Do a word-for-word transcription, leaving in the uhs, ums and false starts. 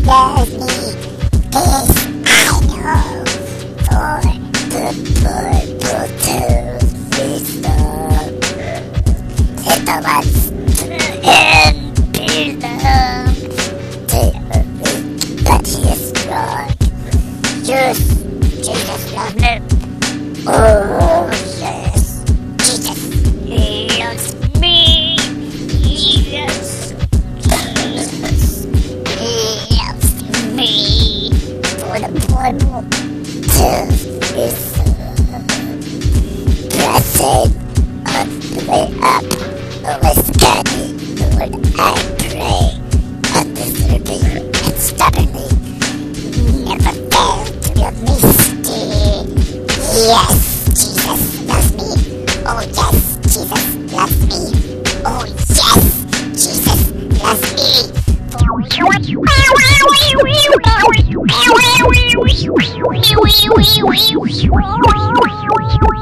loves me. This I know. For the purple toes wisdom. It was to him belong. To me, but he is wrong. Yes, Jesus loves me. Oh, yes, Jesus loves me. Yes, Jesus loves me. For the purple toes wisdom. Pressing on the way up. Always standing, Lord, I pray, undeserving and stubbornly, never fail to love me still. Yes, Jesus loves me. Oh yes, Jesus loves me. Oh yes, Jesus loves me. For